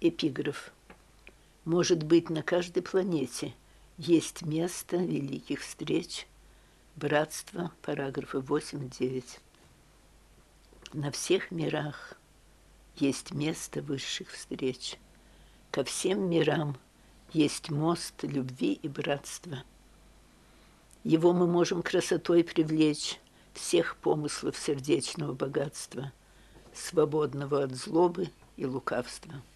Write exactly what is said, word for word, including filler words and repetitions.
Эпиграф. Может быть, на каждой планете есть место великих встреч. Братство, параграфы восемь-девять. На всех мирах есть место высших встреч. Ко всем мирам есть мост любви и братства. Его мы можем красотой привлечь всех помыслов сердечного богатства, свободного от злобы и лукавства.